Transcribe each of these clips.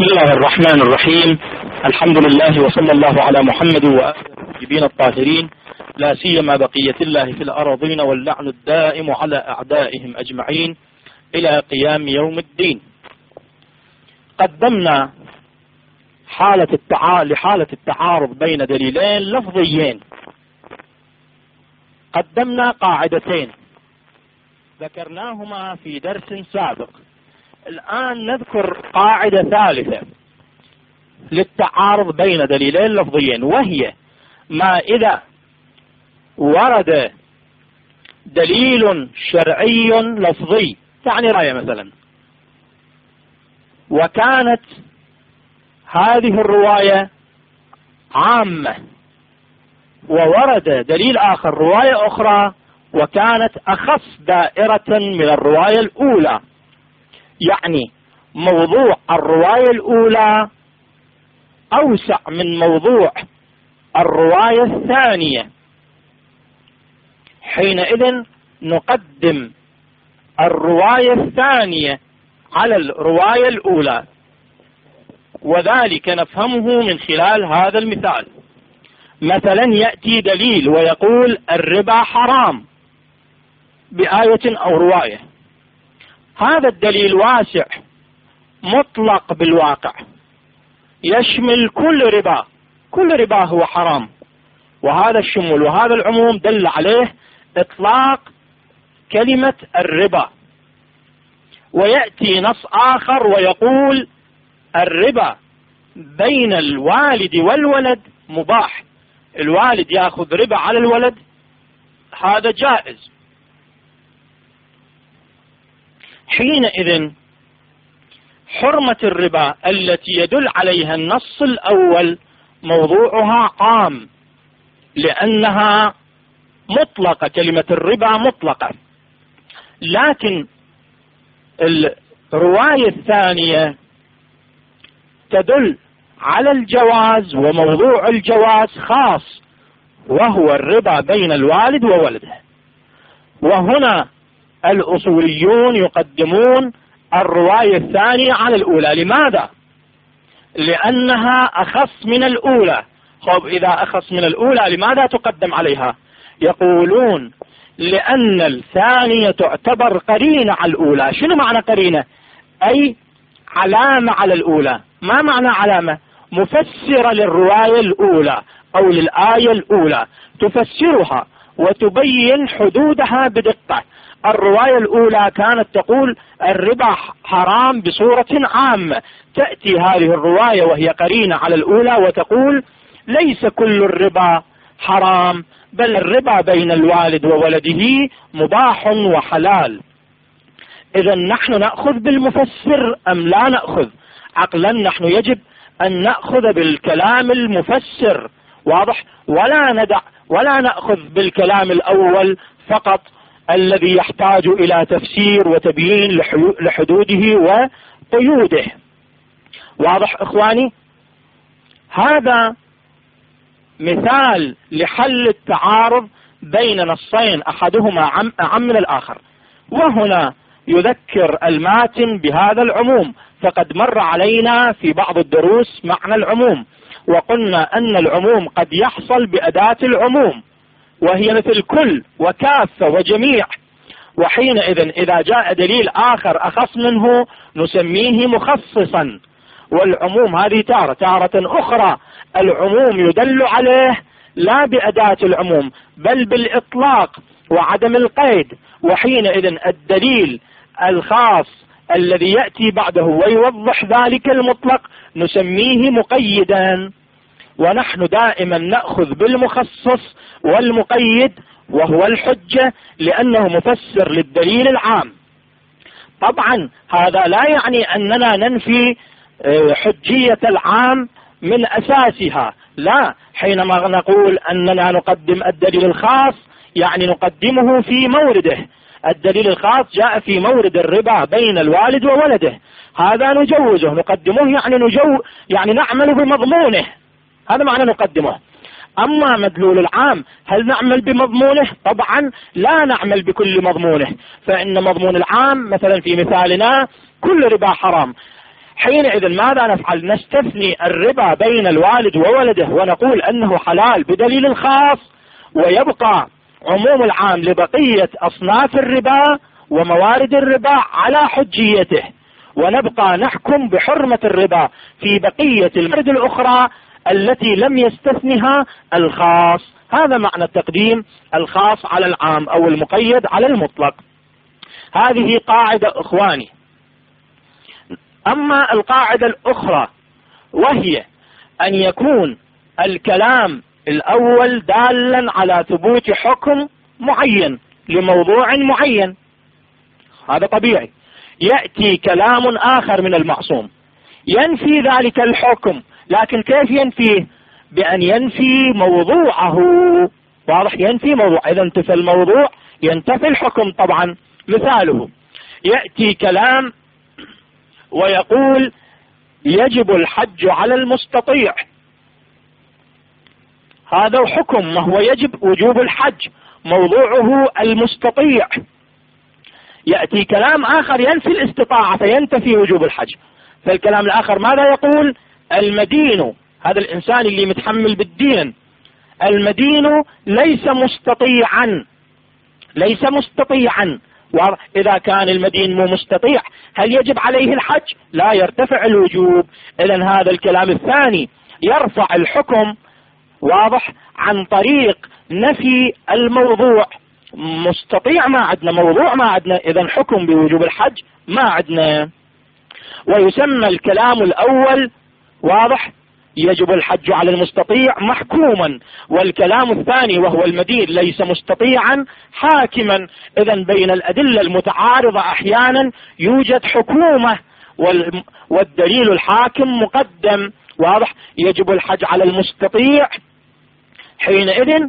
بسم الله الرحمن الرحيم. الحمد لله وصلى الله على محمد وآله الطاهرين، لا سيما بقية الله في الأراضين، واللعن الدائم على أعدائهم أجمعين إلى قيام يوم الدين. قدمنا لحالة التعارض بين دليلين لفظيين، قدمنا قاعدتين ذكرناهما في درس سابق. الآن نذكر قاعدة ثالثة للتعارض بين دليلين لفظيين، وهي ما إذا ورد دليل شرعي لفظي، يعني رأي مثلا، وكانت هذه الرواية عامة، وورد دليل آخر رواية أخرى وكانت أخص دائرة من الرواية الأولى، يعني موضوع الرواية الأولى أوسع من موضوع الرواية الثانية. حينئذ نقدم الرواية الثانية على الرواية الأولى، وذلك نفهمه من خلال هذا المثال. مثلا يأتي دليل ويقول الربا حرام بآية أو رواية، هذا الدليل واسع مطلق بالواقع، يشمل كل ربا هو حرام، وهذا الشمول وهذا العموم دل عليه إطلاق كلمة الربا. ويأتي نص آخر ويقول الربا بين الوالد والولد مباح، الوالد يأخذ ربا على الولد، هذا جائز. حينئذ حرمة الربا التي يدل عليها النص الأول موضوعها عام، لأنها مطلقة، كلمة الربا مطلقة. لكن الرواية الثانية تدل على الجواز، وموضوع الجواز خاص، وهو الربا بين الوالد وولده. وهنا الأصوليون يقدمون الرواية الثانية على الأولى. لماذا؟ لأنها أخص من الأولى. طب إذا أخص من الأولى لماذا تقدم عليها؟ يقولون لأن الثانية تعتبر قرينة على الأولى. شنو معنى قرينة؟ أي علامة على الأولى. ما معنى علامة؟ مفسرة للرواية الأولى أو للآية الأولى، تفسرها وتبين حدودها بدقة. الرواية الأولى كانت تقول الربا حرام بصورة عامة، تأتي هذه الرواية وهي قرينة على الأولى وتقول ليس كل الربا حرام، بل الربا بين الوالد وولده مباح وحلال. إذا نحن نأخذ بالمفسر أم لا نأخذ؟ عقلا نحن يجب أن نأخذ بالكلام المفسر، واضح، ولا نأخذ بالكلام الأول فقط الذي يحتاج إلى تفسير وتبيين لحدوده وقيوده. واضح إخواني؟ هذا مثال لحل التعارض بين نصين أحدهما أعم من الآخر. وهنا يذكر الماتن بهذا العموم، فقد مر علينا في بعض الدروس معنى العموم، وقلنا أن العموم قد يحصل بأداة العموم، وهي مثل كل وكافة وجميع. وحينئذ إذا جاء دليل آخر أخص منه نسميه مخصصا. والعموم هذه تارة أخرى العموم يدل عليه لا بأداة العموم بل بالإطلاق وعدم القيد. وحينئذ الدليل الخاص الذي يأتي بعده ويوضح ذلك المطلق نسميه مقيدا. ونحن دائما نأخذ بالمخصص والمقيد وهو الحجة، لأنه مفسر للدليل العام. طبعا هذا لا يعني أننا ننفي حجية العام من أساسها، لا. حينما نقول أننا نقدم الدليل الخاص يعني نقدمه في مورده. الدليل الخاص جاء في مورد الربا بين الوالد وولده، هذا نجوزه، نقدمه يعني نعمل بمضمونه، هذا معنى نقدمه. أما مدلول العام هل نعمل بمضمونه؟ طبعا لا نعمل بكل مضمونه، فإن مضمون العام مثلا في مثالنا كل ربا حرام. حينئذ ماذا نفعل؟ نستثني الربا بين الوالد وولده ونقول أنه حلال بدليل الخاص، ويبقى عموم العام لبقية أصناف الربا وموارد الربا على حجيته، ونبقى نحكم بحرمة الربا في بقية الموارد الأخرى التي لم يستثنها الخاص. هذا معنى تقديم الخاص على العام أو المقيد على المطلق. هذه قاعدة إخواني. أما القاعدة الأخرى وهي أن يكون الكلام الأول دالا على ثبوت حكم معين لموضوع معين، هذا طبيعي. يأتي كلام آخر من المعصوم ينفي ذلك الحكم، لكن كيف ينفيه؟ بأن ينفي موضوعه. واضح؟ ينفي موضوع. إذا انتفى الموضوع ينتفي الحكم طبعا. مثاله يأتي كلام ويقول يجب الحج على المستطيع، هذا حكم، ما هو يجب وجوب الحج، موضوعه المستطيع. يأتي كلام آخر ينفي الاستطاعة فينتفي وجوب الحج. فالكلام الآخر ماذا يقول؟ المدين، هذا الإنسان اللي متحمل بالدين، المدين ليس مستطيعا، ليس مستطيعا. وإذا كان المدين مو مستطيع هل يجب عليه الحج؟ لا، يرتفع الوجوب. إذن هذا الكلام الثاني يرفع الحكم، واضح، عن طريق نفي الموضوع. مستطيع ما عندنا، موضوع ما عندنا، إذن حكم بوجوب الحج ما عندنا. ويسمى الكلام الأول، واضح، يجب الحج على المستطيع محكوما، والكلام الثاني وهو المدين ليس مستطيعا حاكما. إذن بين الأدلة المتعارضة أحيانا يوجد حكومة والدليل الحاكم مقدم. واضح؟ يجب الحج على المستطيع، حينئذ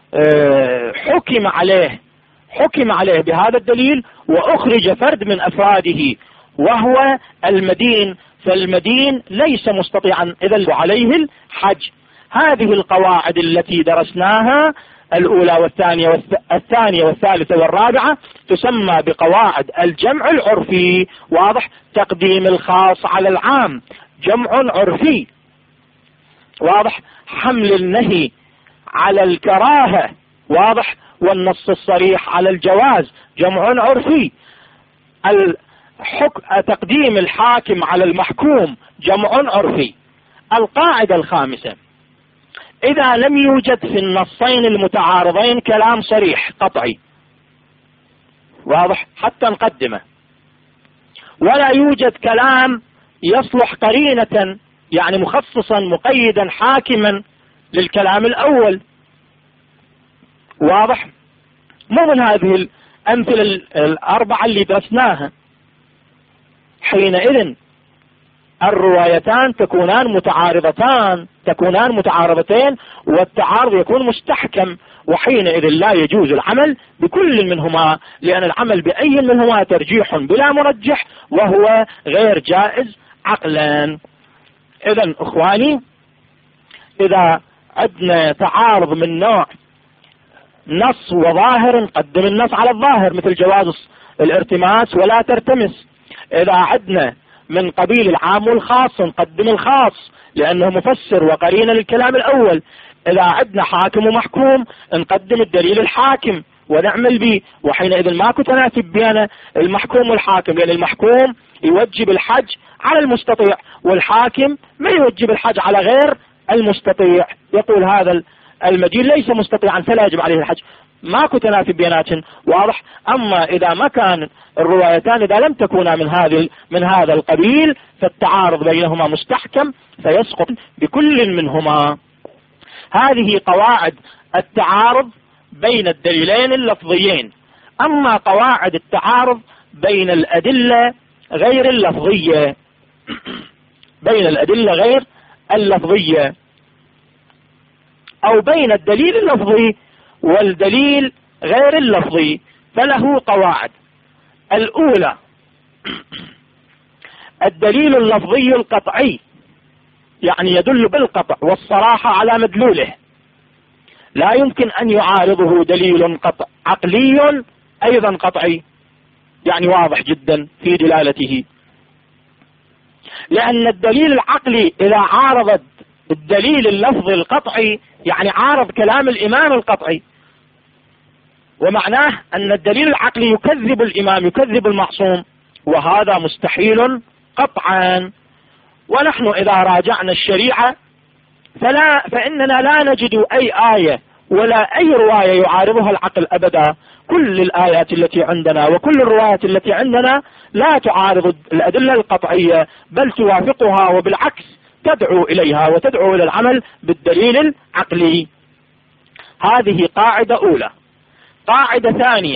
حكم عليه بهذا الدليل وأخرج فرد من أفراده وهو المدين، فالمدين ليس مستطيعا إذا عليه الحج. هذه القواعد التي درسناها الأولى والثانية والثالثة والرابعة تسمى بقواعد الجمع العرفي. واضح؟ تقديم الخاص على العام جمع عرفي. واضح؟ حمل النهي على الكراهة، واضح، والنص الصريح على الجواز جمع عرفي. تقديم الحاكم على المحكوم جمع عرفي. القاعدة الخامسة: إذا لم يوجد في النصين المتعارضين كلام صريح قطعي، واضح، حتى نقدمه، ولا يوجد كلام يصلح قرينة، يعني مخصصا مقيدا حاكما للكلام الأول، واضح، مو من هذه الأمثلة الأربعة اللي درسناها، حينئذ الروايتان تكونان متعارضتين والتعارض يكون مستحكم، وحينئذ لا يجوز العمل بكل منهما، لأن العمل بأي منهما ترجيح بلا مرجح وهو غير جائز عقلا. إذن إخواني، إذا عندنا تعارض من نوع نص وظاهر نقدم النص على الظاهر، مثل جواز الارتماس ولا ترتمس. إذا عندنا من قبيل العام والخاص نقدم الخاص لأنه مفسر وقرين للكلام الأول. إذا عندنا حاكم ومحكوم نقدم الدليل الحاكم ونعمل به، وحينئذ ماكو تناسب بين المحكوم والحاكم، لأن المحكوم يوجب الحج على المستطيع والحاكم ما يوجب الحج على غير المستطيع، يقول هذا المدين ليس مستطيعا فلا يجب عليه الحج. ماكو تناسب بيناتهم، واضح. أما إذا ما كان الروايتان إذا لم تكونا من هذا القبيل فالتعارض بينهما مستحكم فيسقط بكل منهما. هذه قواعد التعارض بين الدليلين اللفظيين. أما قواعد التعارض بين الأدلة غير اللفظية بين الأدلة غير اللفظية أو بين الدليل اللفظي والدليل غير اللفظي فله قواعد. الأولى: الدليل اللفظي القطعي، يعني يدل بالقطع والصراحة على مدلوله، لا يمكن أن يعارضه دليل قطع عقلي أيضا قطعي، يعني واضح جدا في دلالته. لأن الدليل العقلي إذا عارض الدليل اللفظي القطعي يعني عارض كلام الإمام القطعي، ومعناه أن الدليل العقلي يكذب الإمام، يكذب المعصوم، وهذا مستحيل قطعا. ونحن إذا راجعنا الشريعة فإننا لا نجد أي آية ولا أي رواية يعارضها العقل أبدا. كل الآيات التي عندنا وكل الروايات التي عندنا لا تعارض الأدلة القطعية، بل توافقها، وبالعكس تدعو إليها وتدعو إلى العمل بالدليل العقلي. هذه قاعدة أولى. قاعدة ثانية: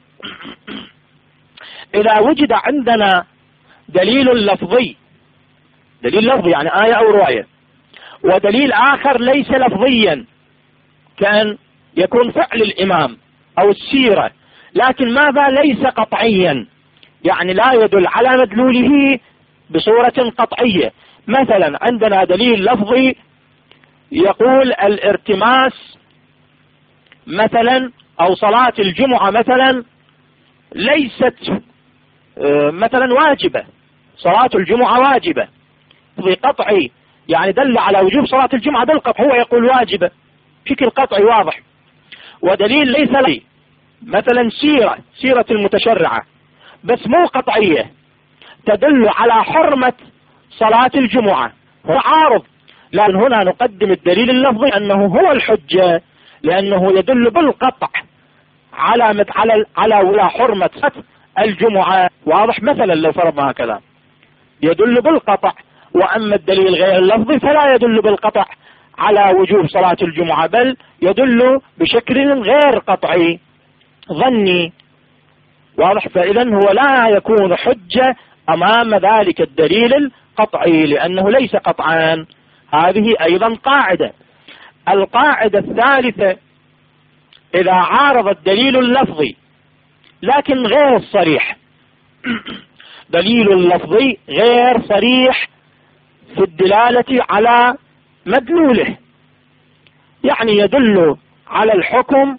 إذا وجد عندنا دليل لفظي، دليل لفظي يعني آية أو رواية، ودليل آخر ليس لفظيا كان يكون فعل الإمام أو السيرة، لكن ماذا ليس قطعيا، يعني لا يدل على مدلوله بصورة قطعية. مثلا عندنا دليل لفظي يقول الارتماس مثلا أو صلاة الجمعة مثلا ليست مثلا واجبة، صلاة الجمعة واجبة بقطعي، يعني دل على وجوب صلاة الجمعة بالقطع، هو يقول واجبة بشكل قطعي واضح. ودليل ليس لي مثلا سيرة المتشرعة بس مو قطعية، تدل على حرمة صلاة الجمعة، هو عارض، لأن هنا نقدم الدليل اللفظي أنه هو الحجة، لأنه يدل بالقطع على ولا حرمة الجمعة، واضح. مثلا لو فرضنا هكذا يدل بالقطع، وأما الدليل غير اللفظي فلا يدل بالقطع على وجوب صلاة الجمعة، بل يدل بشكل غير قطعي ظني، واضح. فإذا هو لا يكون حجة أمام ذلك الدليل القطعي لأنه ليس قطعا. هذه أيضا قاعدة. القاعدة الثالثة: إذا عارض الدليل اللفظي لكن غير صريح، دليل اللفظي غير صريح في الدلالة على مدلوله، يعني يدل على الحكم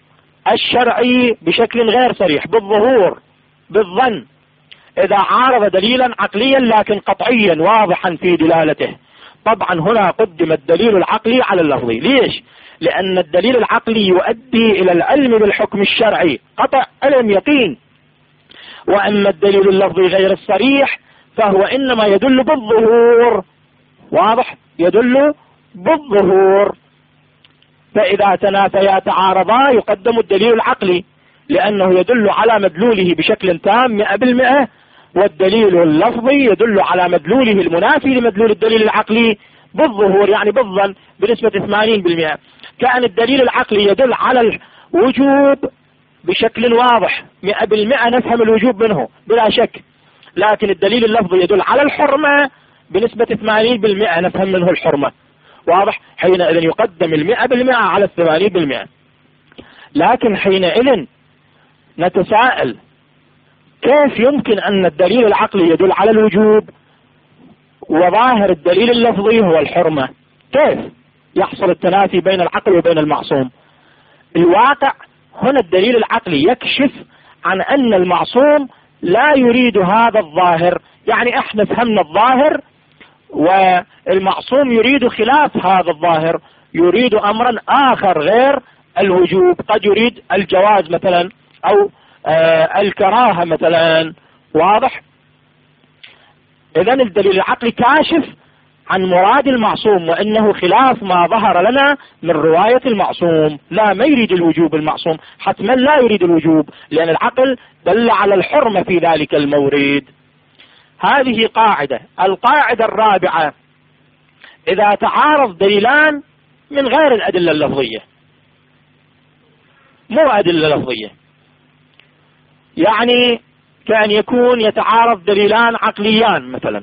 الشرعي بشكل غير صريح، بالظهور بالظن. إذا عارض دليلا عقليا لكن قطعيا واضحا في دلالته، طبعا هنا قدم الدليل العقلي على اللفظي. ليش؟ لأن الدليل العقلي يؤدي إلى العلم بالحكم الشرعي، قطع علم يقين، وأما الدليل اللفظي غير الصريح فهو إنما يدل بالظهور، واضح، يدل بالظهور. فإذا تنافيا تعارضا يقدم الدليل العقلي لأنه يدل على مدلوله بشكل تام 100%، والدليل اللفظي يدل على مدلوله المنافي لمدلول الدليل العقلي بالظهور، يعني بالظن بنسبة 80%. كان الدليل العقلي يدل على الوجوب بشكل واضح 100%، نفهم الوجوب منه بلا شك، لكن الدليل اللفظي يدل على الحرمة بنسبة 80%، نفهم منه الحرمة، واضح. حينئذ يقدم 100% على 80%. لكن حينئذ نتساءل: كيف يمكن أن الدليل العقلي يدل على الوجوب وظاهر الدليل اللفظي هو الحرمة؟ كيف يحصل التنافي بين العقل وبين المعصوم؟ الواقع هنا الدليل العقلي يكشف عن أن المعصوم لا يريد هذا الظاهر، يعني احنا فهمنا الظاهر والمعصوم يريد خلاف هذا الظاهر، يريد أمرا آخر غير الوجوب، قد يريد الجواز مثلا أو الكراهة مثلا، واضح. إذن الدليل العقلي كاشف عن مراد المعصوم، وإنه خلاف ما ظهر لنا من رواية المعصوم. لا، ما يريد الوجوب المعصوم، حتما لا يريد الوجوب، لأن العقل دل على الحرمة في ذلك المورد. هذه قاعدة. القاعدة الرابعة: إذا تعارض دليلان من غير الأدلة اللفظية، مو أدلة لفظية، يعني كان يكون يتعارض دليلان عقليان مثلا،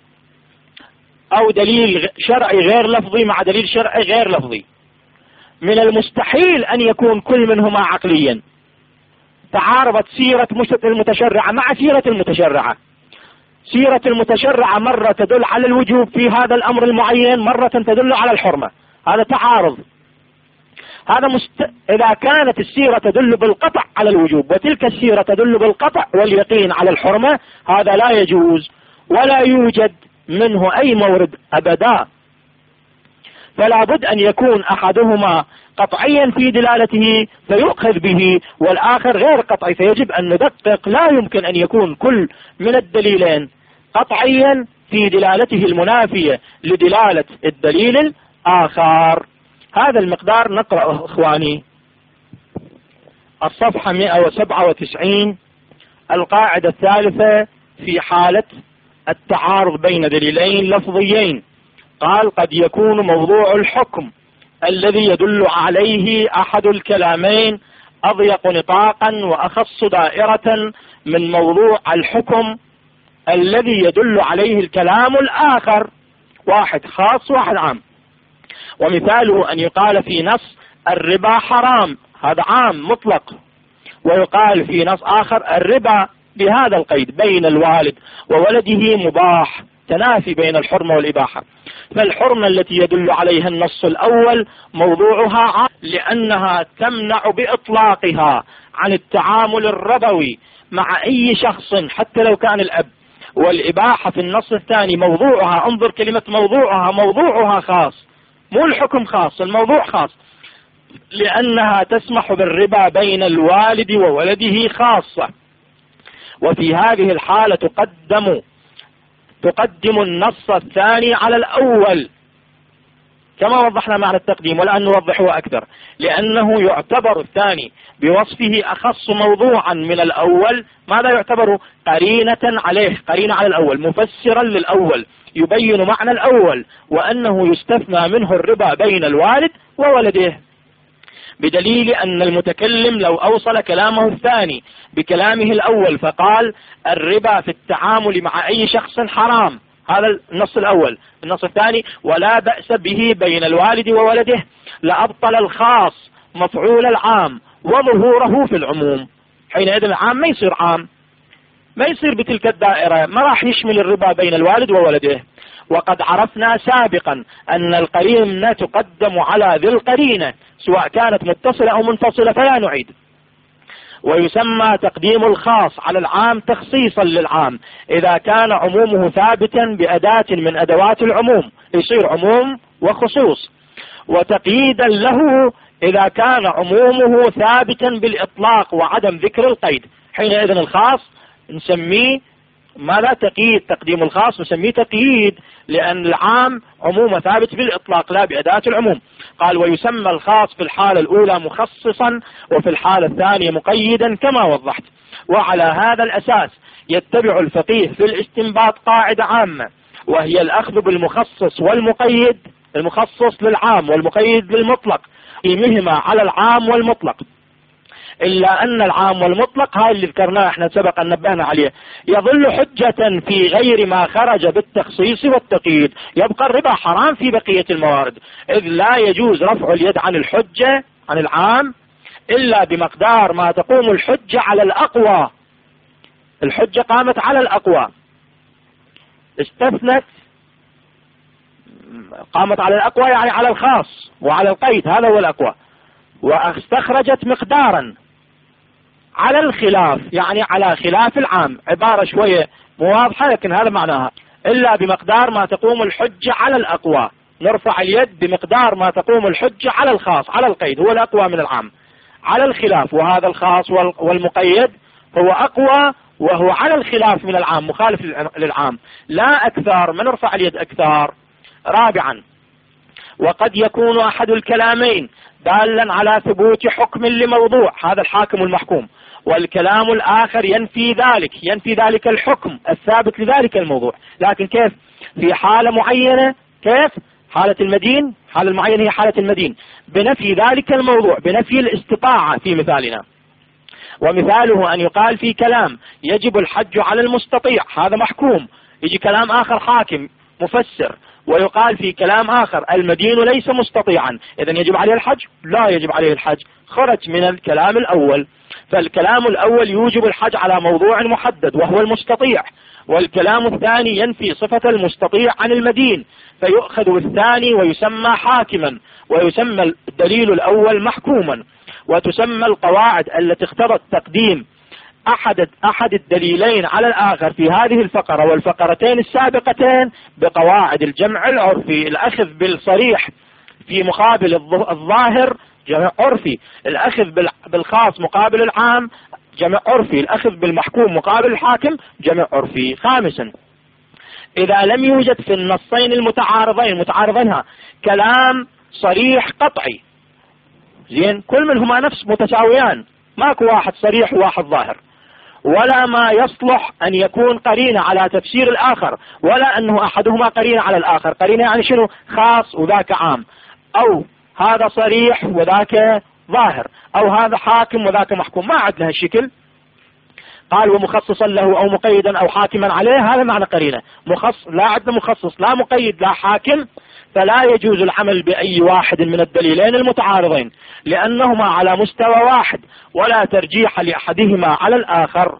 أو دليل شرعي غير لفظي مع دليل شرعي غير لفظي، من المستحيل أن يكون كل منهما عقليا. تعارضت سيرة المتشرعة مع سيرة المتشرعة، سيرة المتشرعة مرة تدل على الوجوب في هذا الأمر المعين، مرة تدل على الحرمة، هذا تعارض. هذا إذا كانت السيرة تدل بالقطع على الوجوب وتلك السيرة تدل بالقطع واليقين على الحرمة، هذا لا يجوز ولا يوجد منه أي مورد أبدا، فلا بد أن يكون أحدهما قطعيا في دلالته فيؤخذ به، والآخر غير قطعي، فيجب أن ندقق. لا يمكن أن يكون كل من الدليلين قطعيا في دلالته المنافية لدلالة الدليل الآخر. هذا المقدار نقرأه إخواني. الصفحة 197، القاعدة الثالثة في حالة التعارض بين دليلين لفظيين. قال: قد يكون موضوع الحكم الذي يدل عليه أحد الكلامين أضيق نطاقا وأخص دائرة من موضوع الحكم الذي يدل عليه الكلام الآخر، واحد خاص واحد عام. ومثاله أن يقال في نص الربا حرام، هذا عام مطلق، ويقال في نص آخر الربا بهذا القيد بين الوالد وولده مباح، تنافي بين الحرمة والإباحة. فالحرمة التي يدل عليها النص الأول موضوعها عام لأنها تمنع بإطلاقها عن التعامل الربوي مع أي شخص حتى لو كان الأب. والإباحة في النص الثاني موضوعها، انظر كلمة موضوعها خاص، مو الحكم خاص، الموضوع خاص، لأنها تسمح بالربا بين الوالد وولده خاصة. وفي هذه الحالة تقدم النص الثاني على الأول كما وضحنا معنى التقديم، والآن نوضحه أكثر، لأنه يعتبر الثاني بوصفه أخص موضوعا من الأول. ماذا يعتبر؟ قرينة عليه، قرينة على الأول، مفسرا للأول، يبين معنى الأول وأنه يستثنى منه الربا بين الوالد وولده، بدليل أن المتكلم لو أوصل كلامه الثاني بكلامه الأول فقال الربا في التعامل مع أي شخص حرام، هذا النص الأول. النص الثاني ولا بأس به بين الوالد وولده، لأبطل الخاص مفعول العام وظهوره في العموم. حينئذ العام ما يصير عام، ما يصير بتلك الدائرة، ما راح يشمل الربا بين الوالد وولده. وقد عرفنا سابقا أن القرينة تقدم على ذي القرينة سواء كانت متصلة أو منفصلة، فلا نعيد. ويسمى تقديم الخاص على العام تخصيصا للعام إذا كان عمومه ثابتا بأداة من أدوات العموم، يصير عموم وخصوص. وتقييدا له إذا كان عمومه ثابتا بالإطلاق وعدم ذكر القيد. حينئذ الخاص نسميه ماذا؟ تقييد. تقديم الخاص نسميه تقييد، لأن العام عمومه ثابت بالإطلاق لا بأداة العموم. قال: ويسمى الخاص في الحالة الأولى مخصصا وفي الحالة الثانية مقيدا كما وضحت. وعلى هذا الأساس يتبع الفقيه في الاستنباط قاعدة عامة، وهي الأخذ بالمخصص والمقيد، المخصص للعام والمقيد للمطلق، قيمهما على العام والمطلق. إلا أن العام والمطلق هاي اللي ذكرناه احنا سبق أن نبهنا عليه يظل حجة في غير ما خرج بالتخصيص والتقييد. يبقى الربا حرام في بقية الموارد، إذ لا يجوز رفع اليد عن الحجة عن العام إلا بمقدار ما تقوم الحجة على الأقوى. الحجة قامت على الأقوى، استثنت، قامت على الأقوى يعني على الخاص وعلى القيد، هذا هو الأقوى. واستخرجت مقدارا على الخلاف، يعني على خلاف العام، عبارة شوية مو واضحة لكن هذا معناها، إلا بمقدار ما تقوم الحجة على الأقوى. نرفع اليد بمقدار ما تقوم الحجة على الخاص، على القيد هو الأقوى من العام، على الخلاف، وهذا الخاص والمقيد هو أقوى وهو على الخلاف من العام، مخالف للعام، لا أكثر، ما نرفع اليد أكثر. رابعا، وقد يكون أحد الكلامين دالا على ثبوت حكم لموضوع، هذا الحاكم المحكوم، والكلام الآخر ينفي ذلك الحكم الثابت لذلك الموضوع. لكن كيف؟ في حالة معينة، كيف؟ حالة المدين، حالة المعينة هي حالة المدين، بنفي ذلك الموضوع، بنفي الاستطاعة في مثالنا. ومثاله أن يقال في كلام يجب الحج على المستطيع، هذا محكوم، يجي كلام آخر حاكم مفسر ويقال في كلام آخر المدين ليس مستطيعا، إذن يجب عليه الحج؟ لا يجب عليه الحج، خرج من الكلام الأول. فالكلام الأول يوجب الحج على موضوع محدد وهو المستطيع، والكلام الثاني ينفي صفة المستطيع عن المدين، فيؤخذ الثاني ويسمى حاكما، ويسمى الدليل الأول محكوما. وتسمى القواعد التي اقتضت تقديم أحد الدليلين على الآخر في هذه الفقرة والفقرتين السابقتين بقواعد الجمع العرفي. الأخذ بالصريح في مقابل الظاهر جمع عرفي، الأخذ بالخاص مقابل العام جمع عرفي، الأخذ بالمحكوم مقابل الحاكم جمع عرفي. خامسا، إذا لم يوجد في النصين المتعارضين كلام صريح قطعي، زين، كل منهما نفس متساويان، ماكو واحد صريح وواحد ظاهر، ولا ما يصلح أن يكون قرينة على تفسير الآخر، ولا أنه أحدهما قرينة على الآخر. قرينة يعني شنو؟ خاص وذاك عام، أو هذا صريح وذاك ظاهر، أو هذا حاكم وذاك محكوم، ما عندنا هالشكل. قال ومخصصا له أو مقيدا أو حاكما عليه، هذا معنى قرينة. لا عندنا مخصص لا مقيد لا حاكم، فلا يجوز العمل بأي واحد من الدليلين المتعارضين لأنهما على مستوى واحد ولا ترجيح لأحدهما على الآخر.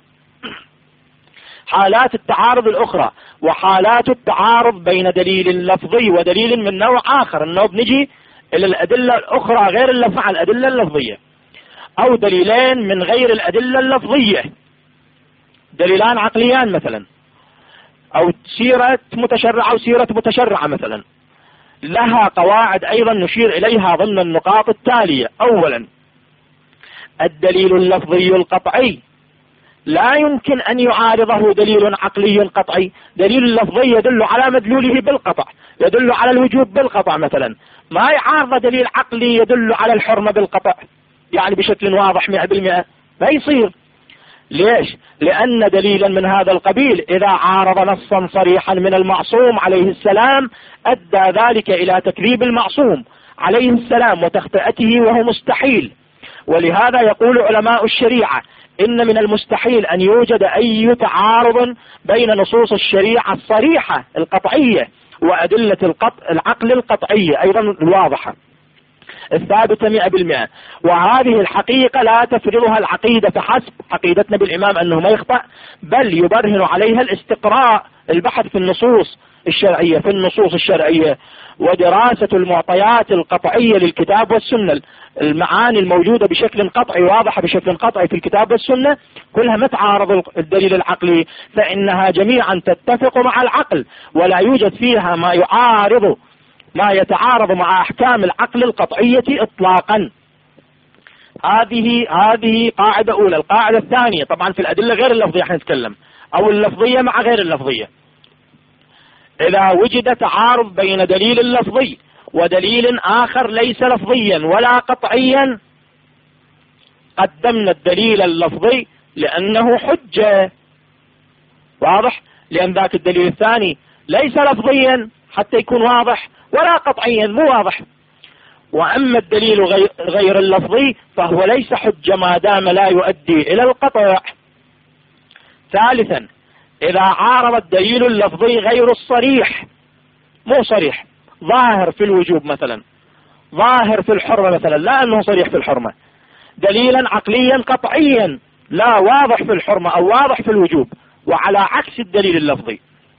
حالات التعارض الأخرى وحالات التعارض بين دليل لفظي ودليل من نوع آخر، إنه بنجي إلى الأدلة الأخرى غير اللفظ عن الأدلة اللفظية، أو دليلين من غير الأدلة اللفظية، دليلان عقليان مثلا، أو سيرة متشرعة وسيرة متشرعة مثلا، لها قواعد أيضا نشير إليها ضمن النقاط التالية. أولا، الدليل اللفظي القطعي لا يمكن أن يعارضه دليل عقلي قطعي. دليل اللفظي يدل على مدلوله بالقطع، يدل على الوجوب بالقطع مثلا، ما يعارض دليل عقلي يدل على الحرمة بالقطع يعني بشكل واضح 100%، ما يصير. ليش؟ لأن دليلا من هذا القبيل إذا عارض نصا صريحا من المعصوم عليه السلام أدى ذلك إلى تكذيب المعصوم عليه السلام وتخطئته، وهو مستحيل. ولهذا يقول علماء الشريعة إن من المستحيل أن يوجد أي تعارض بين نصوص الشريعة الصريحة القطعية وأدلة العقل القطعية أيضا الواضحة الثابتة 100%. وهذه الحقيقة لا تفرضها العقيدة فحسب، عقيدتنا بالإمام أنه ما يخطأ، بل يبرهن عليها الاستقراء، البحث في النصوص الشرعية ودراسة المعطيات القطعية للكتاب والسنة. المعاني الموجودة بشكل قطعي واضحة بشكل قطعي في الكتاب والسنة كلها ما تعارض الدليل العقلي، فإنها جميعا تتفق مع العقل ولا يوجد فيها ما يتعارض مع أحكام العقل القطعية إطلاقا. هذه قاعدة أولى. القاعدة الثانية طبعا في الأدلة غير اللفظية حنتكلم، أو اللفظية مع غير اللفظية. إذا وجد تعارض بين دليل لفظي ودليل آخر ليس لفظيا ولا قطعيا، قدمنا الدليل اللفظي لأنه حجة، واضح، لأن ذاك الدليل الثاني ليس لفظيا حتى يكون واضح ولا قطعيا مو واضح. وأما الدليل غير اللفظي فهو ليس حجة ما دام لا يؤدي إلى القطع. ثالثا، إذا عارض الدليل اللفظي غير الصريح، مو صريح، ظاهر في الوجوب مثلا، ظاهر في الحرمة مثلا، لا أنه صريح في الحرمة، دليلا عقليا قطعيا لا واضح في الحرمة أو واضح في الوجوب، وعلى عكس الدليل اللفظي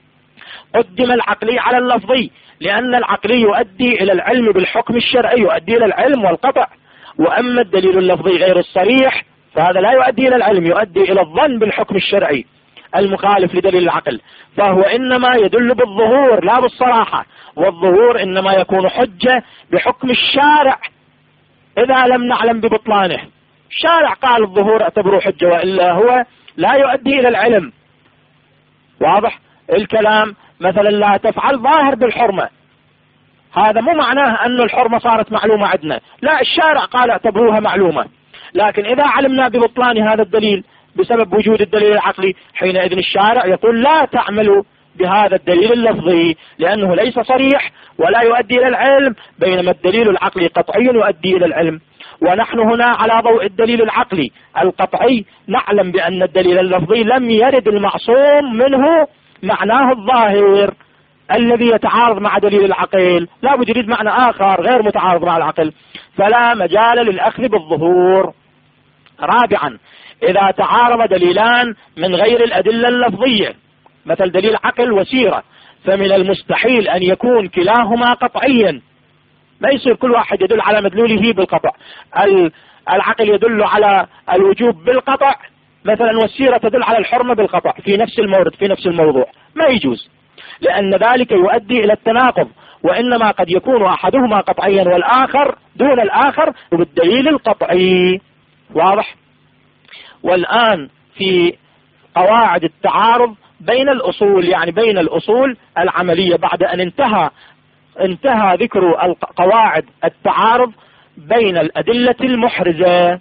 قدم العقلي على اللفظي، لأن العقلي يؤدي إلى العلم بالحكم الشرعي، يؤدي إلى العلم والقطع. وأما الدليل اللفظي غير الصريح فهذا لا يؤدي إلى العلم، يؤدي إلى الظن بالحكم الشرعي المخالف لدليل العقل، فهو إنما يدل بالظهور لا بالصراحة، والظهور إنما يكون حجة بحكم الشارع إذا لم نعلم ببطلانه. الشارع قال الظهور اعتبروه حجة، وإلا هو لا يؤدي إلى العلم. واضح الكلام؟ مثلا لا تفعل ظاهر بالحرمة، هذا مو معناه أن الحرمة صارت معلومة عندنا، لا، الشارع قال اعتبروها معلومة، لكن إذا علمنا ببطلان هذا الدليل بسبب وجود الدليل العقلي حينئذ الشارع يقول لا تعملوا بهذا الدليل اللفظي لأنه ليس صريح ولا يؤدي إلى العلم، بينما الدليل العقلي قطعي يؤدي إلى العلم. ونحن هنا على ضوء الدليل العقلي القطعي نعلم بأن الدليل اللفظي لم يرد المعصوم منه معناه الظاهر الذي يتعارض مع دليل العقل، لا بد يريد معنى آخر غير متعارض مع العقل، فلا مجال للأخذ بالظهور. رابعا، إذا تعارض دليلان من غير الأدلة اللفظية مثل دليل عقل وسيرة، فمن المستحيل أن يكون كلاهما قطعيا، ما يصير كل واحد يدل على مدلوله بالقطع. العقل يدل على الوجوب بالقطع مثلا والسيرة تدل على الحرمة بالقطع في نفس المورد في نفس الموضوع، ما يجوز، لأن ذلك يؤدي إلى التناقض، وإنما قد يكون أحدهما قطعيا والآخر دون الآخر بالدليل القطعي. واضح؟ والآن في قواعد التعارض بين الأصول، يعني بين الأصول العملية، بعد أن انتهى ذكر قواعد التعارض بين الأدلة المحرزة.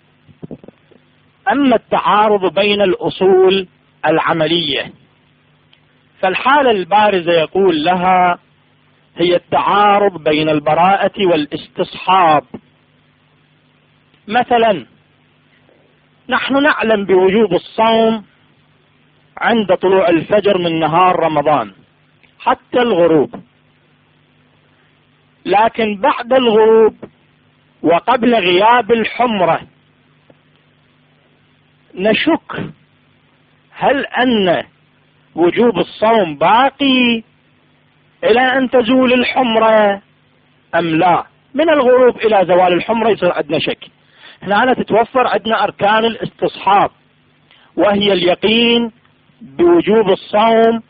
أما التعارض بين الأصول العملية فالحالة البارزة يقول لها هي التعارض بين البراءة والاستصحاب. مثلا نحن نعلم بوجوب الصوم عند طلوع الفجر من نهار رمضان حتى الغروب، لكن بعد الغروب وقبل غياب الحمرة نشك هل أن وجوب الصوم باقي إلى أن تزول الحمرة أم لا. من الغروب إلى زوال الحمرة يصير عندنا شك. هنا تتوفر عندنا أركان الاستصحاب، وهي اليقين بوجوب الصوم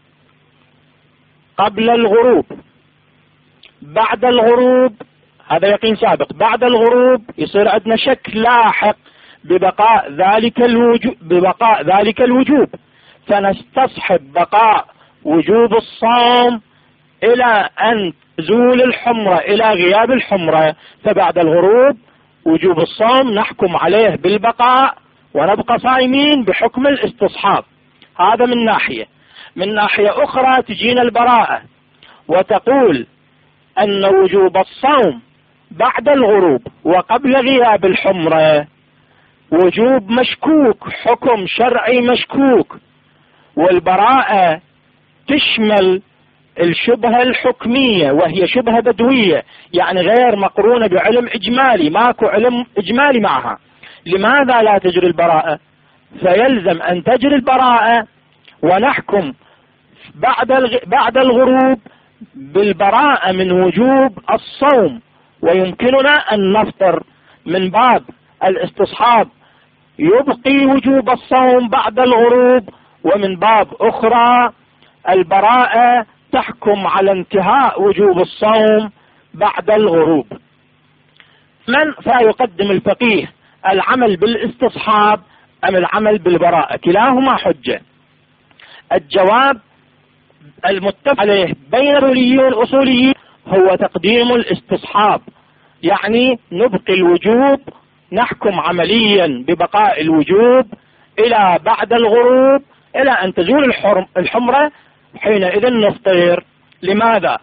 قبل الغروب. بعد الغروب هذا يقين سابق، بعد الغروب يصير عندنا شك لاحق ببقاء ذلك الوجوب، فنستصحب بقاء وجوب الصوم إلى أن تزول الحمرة، إلى غياب الحمرة، فبعد الغروب وجوب الصوم نحكم عليه بالبقاء ونبقى صائمين بحكم الاستصحاب. هذا من ناحية. من ناحية أخرى تجينا البراءة وتقول أن وجوب الصوم بعد الغروب وقبل غياب الحمرة وجوب مشكوك، حكم شرعي مشكوك، والبراءة تشمل الشبهة الحكمية وهي شبهة بدوية، يعني غير مقرونة بعلم إجمالي، ماكو علم إجمالي معها. لماذا لا تجري البراءة؟ فيلزم أن تجري البراءة ونحكم بعد الغروب بالبراءة من وجوب الصوم، ويمكننا أن نفطر من باب الاستصحاب يبقي وجوب الصوم بعد الغروب، ومن باب أخرى البراءة تحكم على انتهاء وجوب الصوم بعد الغروب. من فيقدم الفقيه العمل بالاستصحاب أم العمل بالبراءة؟ كلاهما حجة. الجواب المتفق عليه بين الأصوليين والأصوليين هو تقديم الاستصحاب، يعني نبقي الوجوب، نحكم عمليا ببقاء الوجوب إلى بعد الغروب إلى أن تزول الحمرة، حينئذ نفطر. لماذا؟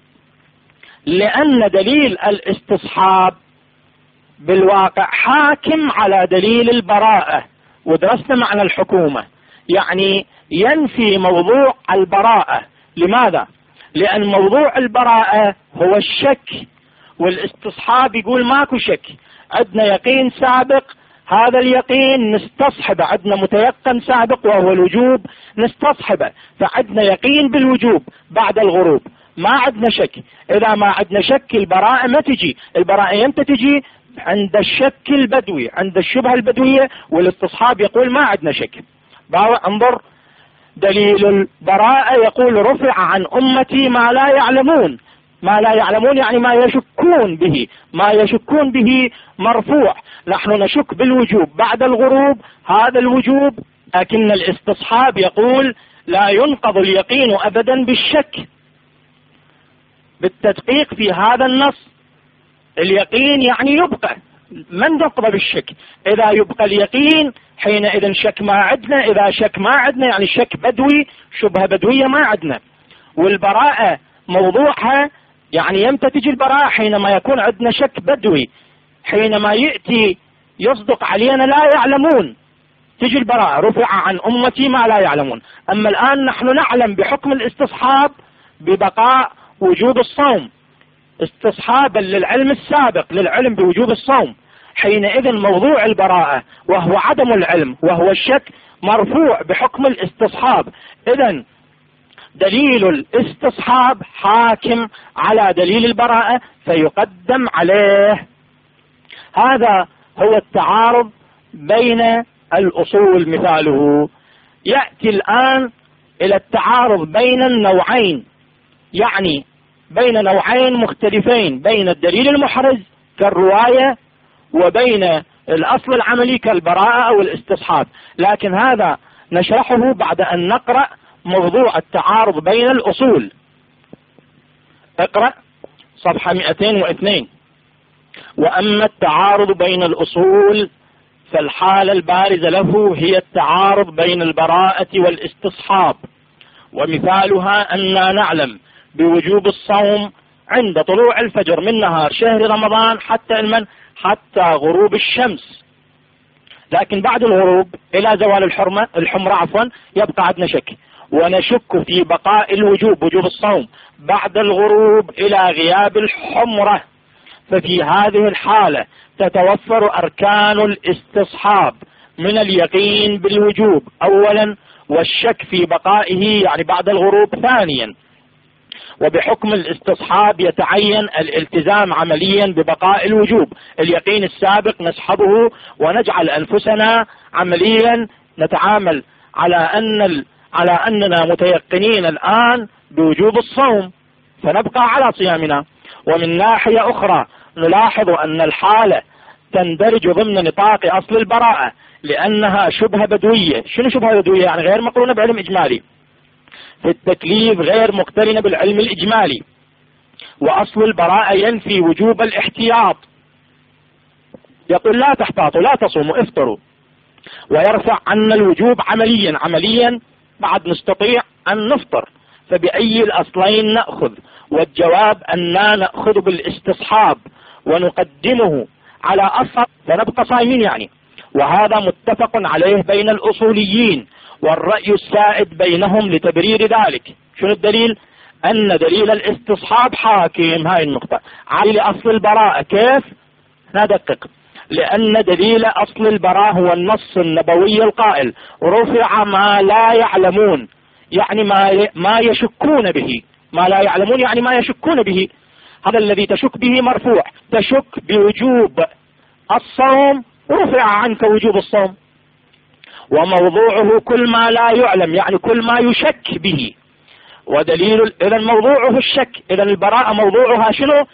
لأن دليل الاستصحاب بالواقع حاكم على دليل البراءة، ودرسنا معنى الحكومة، يعني ينفي موضوع البراءة. لماذا؟ لأن موضوع البراءة هو الشك، والاستصحاب يقول ماكو شك، عندنا يقين سابق، هذا اليقين نستصحبه، عندنا متيقن سابق وهو الوجوب نستصحبه، فعندنا يقين بالوجوب بعد الغروب، ما عندنا شك. إذا ما عندنا شك البراءة ما تجي. البراءة يمتى تجي؟ عند الشك البدوي، عند الشبهة البدوية، والاستصحاب يقول ما عندنا شك. انظر دليل البراءة يقول رفع عن أمتي ما لا يعلمون. ما لا يعلمون يعني ما يشكون به، ما يشكون به مرفوع. نحن نشك بالوجوب بعد الغروب، هذا الوجوب، لكن الاستصحاب يقول لا ينقض اليقين أبدا بالشك. بالتدقيق في هذا النص اليقين يعني يبقى، من يقضى بالشك؟ إذا يبقى اليقين حينئذ شك ما عدنا، إذا شك ما عدنا يعني شك بدوي، شبهة بدوية ما عدنا. والبراءة موضوعها يعني يمتى تجي البراءة؟ حينما يكون عندنا شك بدوي، حينما يأتي يصدق علينا لا يعلمون تجي البراءة، رفع عن أمتي ما لا يعلمون. أما الآن نحن نعلم بحكم الاستصحاب ببقاء وجوب الصوم، استصحابا للعلم السابق للعلم بوجوب الصوم، حينئذ موضوع البراءة وهو عدم العلم وهو الشك مرفوع بحكم الاستصحاب. إذن دليل الاستصحاب حاكم على دليل البراءة فيقدم عليه. هذا هو التعارض بين الأصول مثاله. يأتي الآن إلى التعارض بين النوعين، يعني بين نوعين مختلفين، بين الدليل المحرز كالرواية وبين الأصل العملي كالبراءة أو الاستصحاب، لكن هذا نشرحه بعد أن نقرأ موضوع التعارض بين الأصول. اقرأ صفحة 202. وأما التعارض بين الأصول فالحالة البارزة له هي التعارض بين البراءة والاستصحاب، ومثالها أننا نعلم بوجوب الصوم عند طلوع الفجر من نهار شهر رمضان حتى غروب الشمس، لكن بعد الغروب إلى زوال الحمرة يبقى عندنا شك، ونشك في بقاء الوجوب وجوب الصوم بعد الغروب إلى غياب الحمرة. ففي هذه الحالة تتوفر أركان الاستصحاب من اليقين بالوجوب أولا، والشك في بقائه يعني بعد الغروب ثانيا. وبحكم الاستصحاب يتعين الالتزام عمليا ببقاء الوجوب، اليقين السابق نسحبه ونجعل أنفسنا عمليا نتعامل على أننا متيقنين الآن بوجوب الصوم فنبقى على صيامنا. ومن ناحية أخرى نلاحظ أن الحالة تندرج ضمن نطاق أصل البراءة لأنها شبهة بدوية. شنو شبهة بدوية؟ يعني غير مقرونة بعلم إجمالي، في التكليف غير مقترنة بالعلم الإجمالي. وأصل البراءة ينفي وجوب الاحتياط، يقول لا تحتاطوا لا تصوموا افطروا، ويرفع عنا الوجوب عمليا بعد نستطيع أن نفطر. فبأي الأصلين نأخذ؟ والجواب أننا نأخذ بالاستصحاب ونقدمه على أصل فنبقى صائمين يعني. وهذا متفق عليه بين الأصوليين، والرأي السائد بينهم لتبرير ذلك. شنو الدليل؟ أن دليل الاستصحاب حاكم. هاي النقطة على أصل البراءة. كيف؟ ندقق. لأن دليل أصل البراءة هو النص النبوي القائل رفع ما لا يعلمون، يعني ما يشكون به. ما لا يعلمون يعني ما يشكون به، هذا الذي تشك به مرفوع. تشك بوجوب الصوم رفع عنك وجوب الصوم. وموضوعه كل ما لا يعلم يعني كل ما يشك به. ودليل إذا موضوعه الشك، إذا البراءة موضوعها شنو؟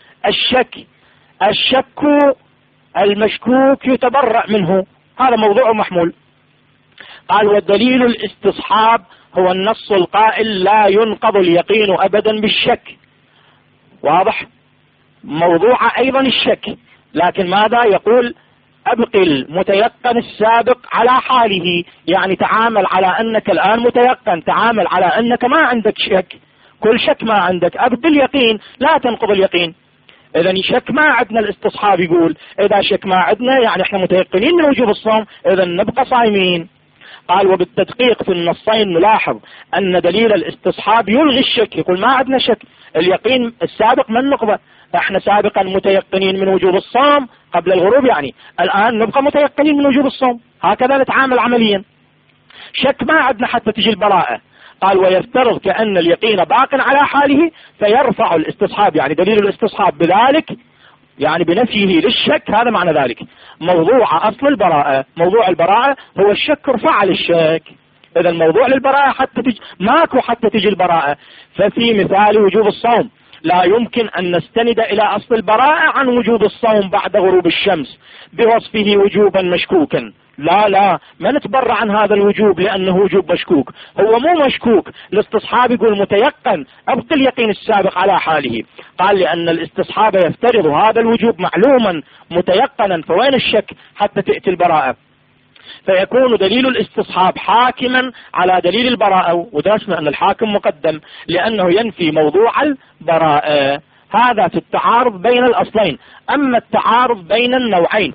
الشك المشكوك يتبرأ منه، هذا موضوع محمول. قال والدليل الاستصحاب هو النص القائل لا ينقض اليقين أبدا بالشك. واضح؟ موضوع أيضا الشك، لكن ماذا يقول؟ أبقي المتيقن السابق على حاله، يعني تعامل على أنك الآن متيقن، تعامل على أنك ما عندك شك، كل شك ما عندك، أبقي اليقين لا تنقض اليقين. إذا شك ما عندنا، الاستصحاب يقول إذا شك ما عندنا يعني احنا متيقنين من وجوب الصوم، إذا نبقى صائمين. قال وبالتدقيق في النصين نلاحظ أن دليل الاستصحاب يلغي الشك، يقول ما عندنا شك، اليقين السابق من نقضه، احنا سابقا متيقنين من وجوب الصوم قبل الغروب، يعني الآن نبقى متيقنين من وجوب الصوم، هكذا نتعامل عمليا. شك ما عندنا حتى تجي البراءة. قال ويفترض كأن اليقين باق على حاله فيرفع الاستصحاب، يعني دليل الاستصحاب بذلك يعني بنفيه للشك، هذا معنى ذلك. موضوع أصل البراءة، موضوع البراءة هو الشك رفع للشك. إذا الموضوع للبراءة حتى تجي ماكو حتى تجي البراءة. ففي مثال وجوب الصوم لا يمكن أن نستند إلى أصل البراءة عن وجوب الصوم بعد غروب الشمس بوصفه وجوبا مشكوكا. لا ما نتبرع عن هذا الوجوب لأنه وجوب مشكوك، هو مو مشكوك. الاستصحاب يقول متيقن، أبقي اليقين السابق على حاله. قال لأن الاستصحاب يفترض هذا الوجوب معلوما متيقنا، فوين الشك حتى تأتي البراءة؟ فيكون دليل الاستصحاب حاكما على دليل البراءة، ودرسنا أن الحاكم مقدم لأنه ينفي موضوع البراءة. هذا في التعارض بين الأصلين. أما التعارض بين النوعين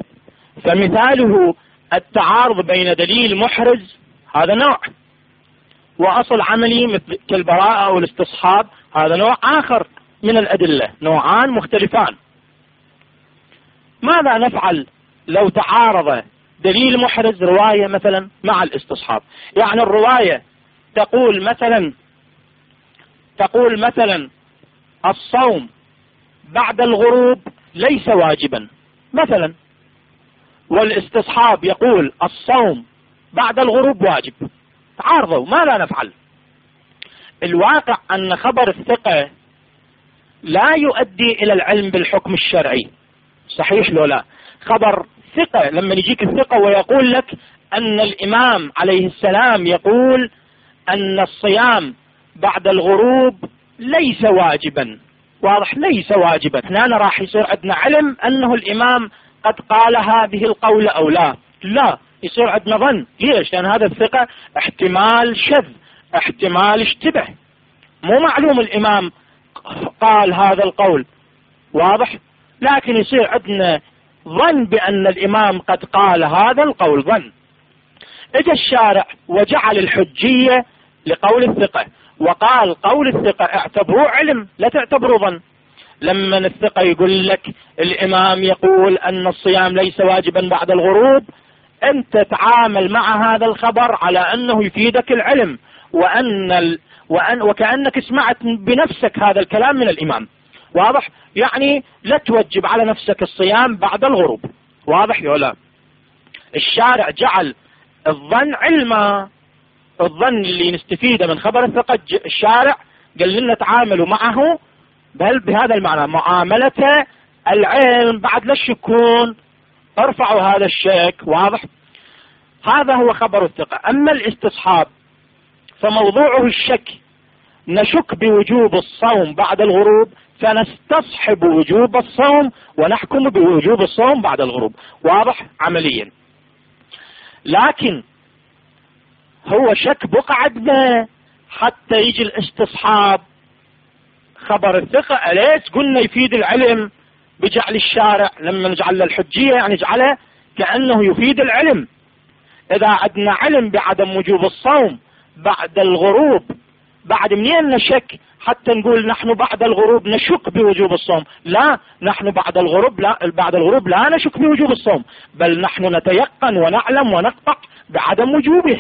فمثاله التعارض بين دليل محرز، هذا نوع، وأصل عملي مثل كالبراءة أو الاستصحاب، هذا نوع آخر من الأدلة، نوعان مختلفان. ماذا نفعل لو تعارض دليل محرز رواية مثلا مع الاستصحاب؟ يعني الرواية تقول مثلا الصوم بعد الغروب ليس واجبا مثلا، والاستصحاب يقول الصوم بعد الغروب واجب، تعارضوا، ماذا نفعل؟ الواقع أن خبر الثقة لا يؤدي إلى العلم بالحكم الشرعي، صحيح لو لا؟ خبر ثقة لما يجيك الثقة ويقول لك أن الإمام عليه السلام يقول أن الصيام بعد الغروب ليس واجبا، واضح، ليس واجبا، هنا راح يصير عندنا علم أنه الإمام قد قال هذه القول أو لا يصير عندنا ظن. ليش؟ لأن هذا الثقة احتمال شذ، احتمال اشتبه، مو معلوم الإمام قال هذا القول، واضح، لكن يصير عندنا ظن بأن الإمام قد قال هذا القول، ظن. اجى الشارع وجعل الحجية لقول الثقة وقال قول الثقة اعتبروه علم لا تعتبروا ظن. لما الثقة يقول لك الإمام يقول أن الصيام ليس واجبا بعد الغروب، أنت تعامل مع هذا الخبر على أنه يفيدك العلم، وكأنك سمعت بنفسك هذا الكلام من الإمام، واضح، يعني لا توجب على نفسك الصيام بعد الغروب، واضح يا لا؟ الشارع جعل الظن علما، الظن اللي نستفيده من خبر الثقة الشارع قال لنا تعاملوا معه بل بهذا المعنى، معاملة العلم، بعد لا تشكون، ارفعوا هذا الشك، واضح. هذا هو خبر الثقة. أما الاستصحاب فموضوعه الشك، نشك بوجوب الصوم بعد الغروب فنستصحب وجوب الصوم ونحكم بوجوب الصوم بعد الغروب، واضح عمليا. لكن هو شك بقى عندنا حتى يجي الاستصحاب. خبر الثقة أليس قلنا يفيد العلم بجعل الشارع لما نجعل الحجية يعني نجعله كأنه يفيد العلم. إذا عندنا علم بعدم وجوب الصوم بعد الغروب، بعد منين نشك حتى نقول نحن بعد الغروب نشك بوجوب الصوم؟ لا، نحن بعد الغروب لا نشك بوجوب الصوم، بل نحن نتيقن ونعلم ونقطع بعدم وجوبه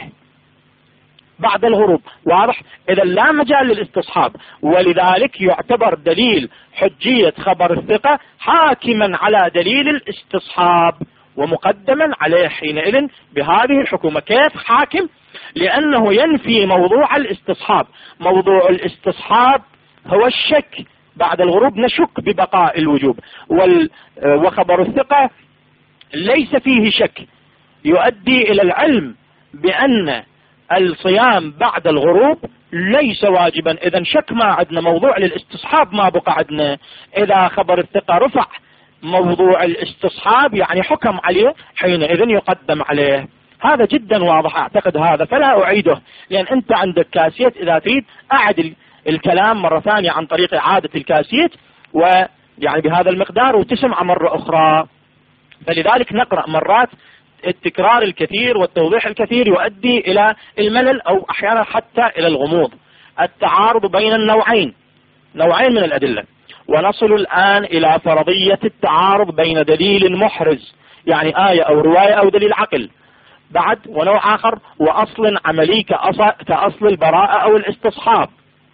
بعد الغروب، واضح. إذا لا مجال للاستصحاب، ولذلك يعتبر دليل حجية خبر الثقة حاكما على دليل الاستصحاب ومقدما عليه حينئذ بهذه الحكومة. كيف حاكم؟ لأنه ينفي موضوع الاستصحاب. موضوع الاستصحاب هو الشك، بعد الغروب نشك ببقاء الوجوب، وخبر الثقة ليس فيه شك يؤدي إلى العلم بأن الصيام بعد الغروب ليس واجبا. إذا شك ما عندنا، موضوع للاستصحاب ما بقى عندنا. إذا خبر الثقة رفع موضوع الاستصحاب يعني حكم عليه، حينئذ يقدم عليه. هذا جدا واضح أعتقد هذا، فلا أعيده، لأن أنت عندك كاسيت، إذا تريد أعد الكلام مرة ثانية عن طريق إعادة الكاسيت ويعني بهذا المقدار وتسمع مرة أخرى. فلذلك نقرأ مرات التكرار الكثير والتوضيح الكثير يؤدي إلى الملل أو أحيانا حتى إلى الغموض. التعارض بين النوعين من الأدلة، ونصل الآن إلى فرضية التعارض بين دليل محرز يعني آية أو رواية أو دليل عقل بعد، ونوع آخر وأصل عملي كأصل البراءة أو الاستصحاب.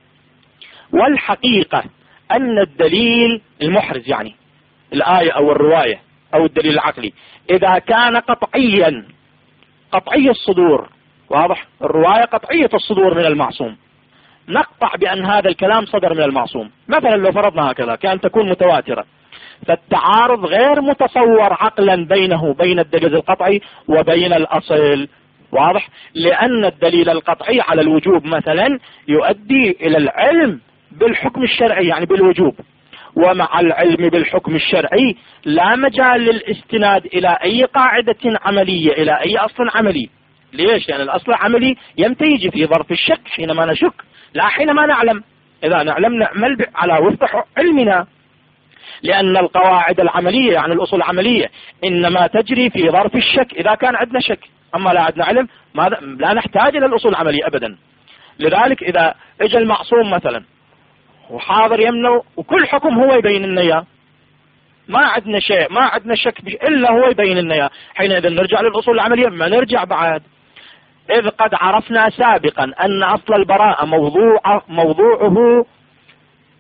والحقيقة أن الدليل المحرز يعني الآية أو الرواية أو الدليل العقلي إذا كان قطعيا قطعي الصدور، واضح، الرواية قطعية الصدور من المعصوم، نقطع بأن هذا الكلام صدر من المعصوم. مثلا لو فرضنا هكذا كأن تكون متواترة، فالتعارض غير متصور عقلا بينه بين الدليل القطعي وبين الأصل، واضح، لأن الدليل القطعي على الوجوب مثلا يؤدي إلى العلم بالحكم الشرعي يعني بالوجوب، ومع العلم بالحكم الشرعي لا مجال للاستناد إلى أي قاعدة عملية، إلى أي أصل عملي. ليش؟ لأن الأصل العملي ينتهي في ظرف الشك حينما نشك، لا حينما نعلم. إذا نعلم نعمل على وفق علمنا، لأن القواعد العملية يعني الأصول العملية إنما تجري في ظرف الشك إذا كان عندنا شك، أما لا عندنا علم لا نحتاج إلى الأصول العملية أبدا. لذلك إذا اجى المعصوم مثلا وحاضر يمنه وكل حكم هو يبين لنا اياه، ما عندنا شيء، ما عندنا شك إلا هو يبين لنا اياه، حينئذ نرجع للأصول العملية، ما نرجع بعد، إذ قد عرفنا سابقا أن أصل البراءة موضوعه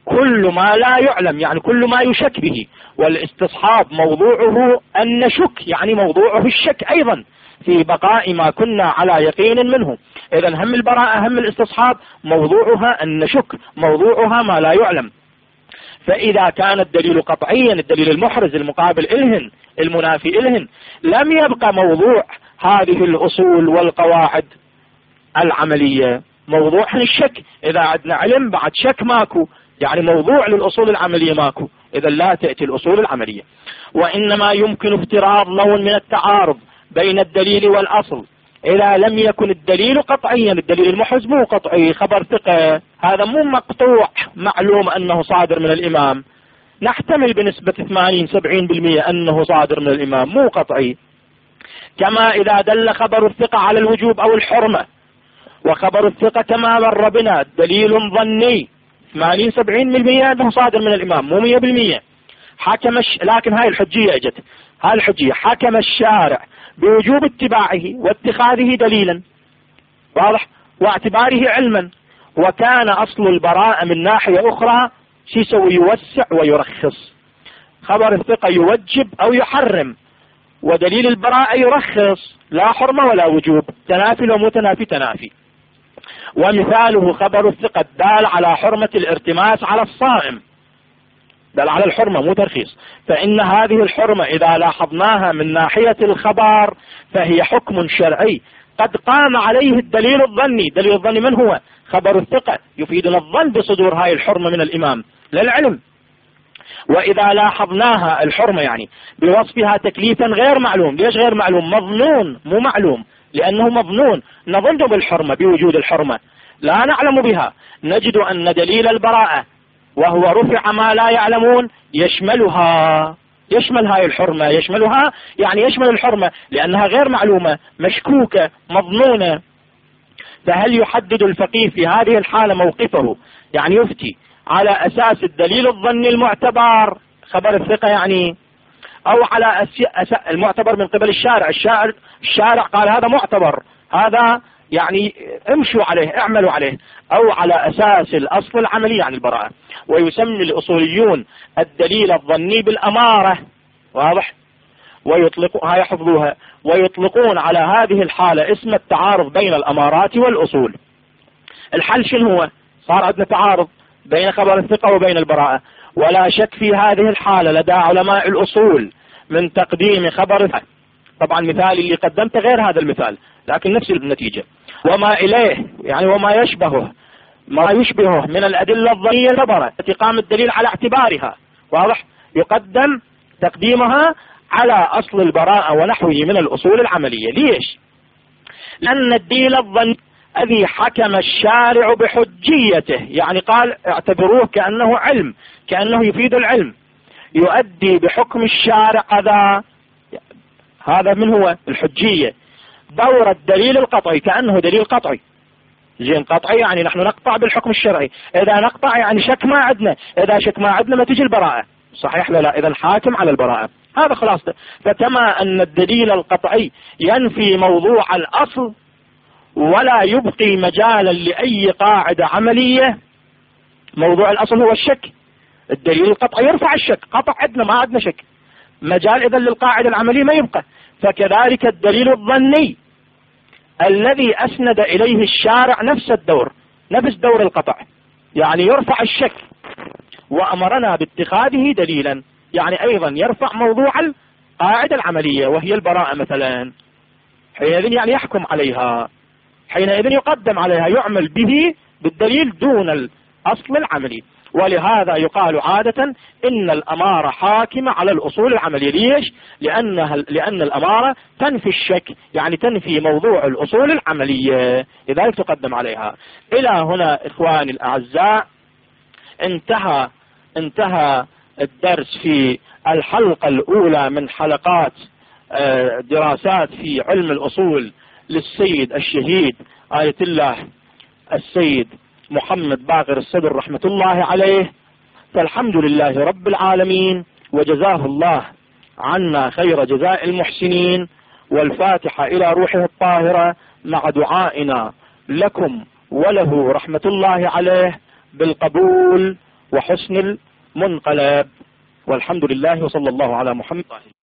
كل ما لا يعلم يعني كل ما يشك به، والاستصحاب موضوعه أن نشك، يعني موضوعه الشك أيضا في بقاء ما كنا على يقين منه. إذا هم البراءة هم الاستصحاب موضوعها أن نشك، موضوعها ما لا يعلم. فإذا كان الدليل قطعيا، الدليل المحرز المقابل إلهن المنافي إلهن، لم يبقى موضوع هذه الأصول والقواعد العملية، موضوعهن الشك. إذا عندنا علم بعد شك ماكو، يعني موضوع للأصول العملية ماكو، إذا لا تأتي الأصول العملية. وإنما يمكن افتراض نوع من التعارض بين الدليل والأصل إذا لم يكن الدليل قطعيا. الدليل المحرز مو قطعي، خبر ثقة، هذا مو مقطوع معلوم أنه صادر من الإمام، نحتمل بنسبة 80-70% أنه صادر من الإمام، مو قطعي. كما إذا دل خبر الثقة على الوجوب أو الحرمة، وخبر الثقة كما مر بنا دليل ظني 80-70% أنه صادر من الإمام، مو 100%. لكن هاي الحجية اجت، هاي الحجية حكم الشارع بوجوب اتباعه واتخاذه دليلا، واضح، واعتباره علما، وكان أصل البراءة من ناحية أخرى شو يسوي؟ يوسع ويرخص. خبر الثقة يوجب أو يحرم، ودليل البراءة يرخص، لا حرمة ولا وجوب، تنافي ومتنافي تنافي. ومثاله خبر الثقة الدال على حرمة الارتماس على الصائم، دل على الحرمة مو ترخيص، فإن هذه الحرمة إذا لاحظناها من ناحية الخبر فهي حكم شرعي قد قام عليه الدليل الظني. دليل الظني من هو؟ خبر الثقة، يفيدنا الظن بصدور هاي الحرمة من الإمام لا العلم. وإذا لاحظناها الحرمة يعني بوصفها تكليفا غير معلوم. ليش غير معلوم؟ مظنون مو معلوم، لأنه مظنون، نظن بالحرمة بوجود الحرمة لا نعلم بها. نجد أن دليل البراءة وهو رفع ما لا يعلمون يشملها، يشمل هاي الحرمة، يشملها يعني يشمل الحرمة لأنها غير معلومة مشكوكة مظنونة. فهل يحدد الفقيه في هذه الحالة موقفه، يعني يفتي على أساس الدليل الظني المعتبر خبر الثقة يعني، أو على المعتبر من قبل الشارع قال هذا معتبر، هذا يعني امشوا عليه اعملوا عليه، أو على أساس الأصل العملي يعني البراءة. ويسمي الأصوليون الدليل الظني بالأمارة، واضح، ويطلقها يحفظوها، ويطلقون على هذه الحالة اسم التعارض بين الأمارات والأصول. الحل شنو هو؟ صار عندنا تعارض بين خبر الثقة وبين البراءة، ولا شك في هذه الحالة لدى علماء الأصول من تقديم خبر الثقة. طبعا مثال اللي قدمته غير هذا المثال لكن نفس النتيجة، وما إليه يعني وما يشبهه ما يشبهه من الأدلة الظنية الخبرة التي قام الدليل على اعتبارها، واضح، يقدم تقديمها على أصل البراءة ونحوه من الأصول العملية. ليش؟ لأن الدليل الظني الذي حكم الشارع بحجيته، يعني قال اعتبروه كأنه علم، كأنه يفيد العلم، يؤدي بحكم الشارع هذا من هو الحجية دور الدليل القطعي، كأنه دليل قطعي. زين قطعي يعني نحن نقطع بالحكم الشرعي، إذا نقطع يعني شك ما عندنا، إذا شك ما عندنا ما تجي البراءة، صحيح لا؟ إذا حاكم على البراءة، هذا خلاص. فكما أن الدليل القطعي ينفي موضوع الأصل ولا يبقي مجالا لأي قاعدة عملية، موضوع الأصل هو الشك، الدليل القطعي يرفع الشك، قطع عندنا ما عندنا شك، مجال إذن للقاعدة العملية ما يبقى. فكذلك الدليل الظني الذي أسند إليه الشارع نفس الدور، نفس دور القطع، يعني يرفع الشك وأمرنا باتخاذه دليلا، يعني أيضا يرفع موضوع القاعدة العملية وهي البراءة مثلا، حينئذ يعني يحكم عليها، حينئذ يقدم عليها، يعمل به بالدليل دون الأصل العملي. ولهذا يقال عادة إن الأمارة حاكمة على الأصول العملية. ليش؟ لأن الأمارة تنفي الشك، يعني تنفي موضوع الأصول العملية، لذلك تقدم عليها. إلى هنا إخواني الأعزاء انتهى الدرس في الحلقة الأولى من حلقات دراسات في علم الأصول للسيد الشهيد آية الله السيد محمد باقر الصدر رحمة الله عليه. فالحمد لله رب العالمين، وجزاه الله عنا خير جزاء المحسنين، والفاتحة إلى روحه الطاهرة مع دعائنا لكم وله رحمة الله عليه بالقبول وحسن المنقلب. والحمد لله، وصلى الله على محمد.